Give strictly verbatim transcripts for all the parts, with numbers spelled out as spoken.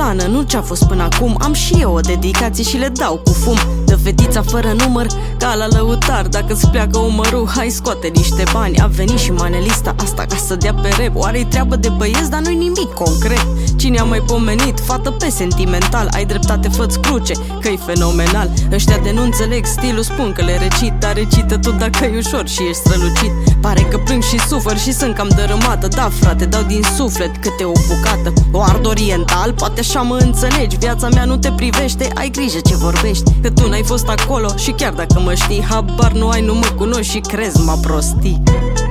americană, nu ce-a fost până acum. Am și eu o dedicație și le dau cu fum. De fetița fără număr, ca la lăutar. Dacă-ți pleacă umărul, hai scoate niște bani. A venit și manelista asta ca să dea pe rep. Oare-i treabă de băieți, dar nu-i nimic concret. Cine a mai pomenit? Fată pe sentimental. Ai dreptate, fă-ți cruce, că-i fenomenal. Ăștia de nu înțeleg stilul, spun că le recit, dar recită tot dacă e ușor și ești strălucit. Pare că plâng și sufăr și sunt cam dărâmată. Da, frate, dau din suflet câte o bucată. O ard oriental, poate așa mă înțelegi. Viața mea nu te privește, ai grijă ce vorbești, că tu n-ai fost acolo și chiar dacă mă știi, habar nu ai, nu mă cunoști și crezi mă prostii.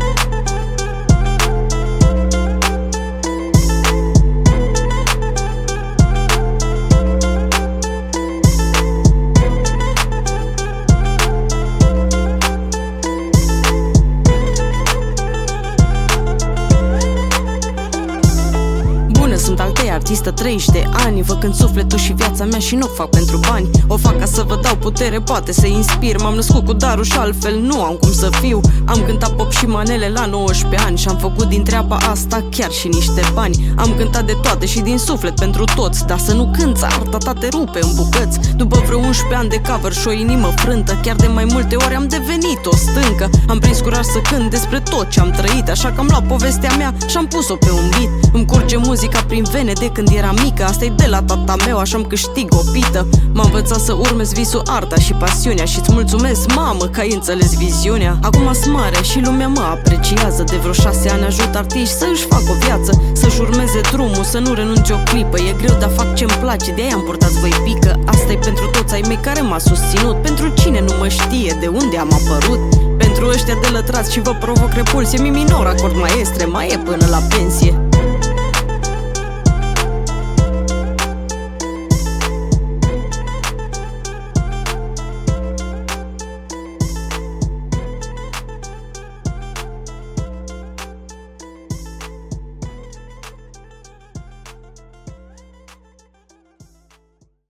Sunt altei artistă, treizeci de ani, văcând sufletul și viața mea și nu o fac pentru bani. O fac ca să vă dau putere, poate să inspir. M-am născut cu darul și altfel nu am cum să fiu. Am cântat pop și manele la nouăsprezece ani și am făcut din treaba asta chiar și niște bani. Am cântat de toate și din suflet pentru toți, dar să nu cânți, arta ta te rupe în bucăți. După vreo unsprezece ani de cover și o inimă frântă, chiar de mai multe ori am devenit o stâncă. Am prins curaj să cânt despre tot ce am trăit, așa că am luat povestea mea și am pus-o pe un beat. Îmi curge muzica prin vene de când eram mică, asta-i de la tata meu, așa-mi câștig o pită. M-a învățat să urmez visul, arta și pasiunea și-ți mulțumesc, mamă, că ai înțeles viziunea. Acum sunt mare și lumea mă apreciază. De vreo șase ani ajut artiști să-și facă o viață, să-și urmeze drumul, să nu renunce o clipă. E greu, dar fac ce-mi place, de-aia am purtat voi pică. Asta-i pentru toți ai mei care m-a susținut, pentru cine nu mă știe de unde am apărut. Pentru ăștia de lătrați și vă provoc repulsie, mi minor, acord maestre, mai e până la pensie.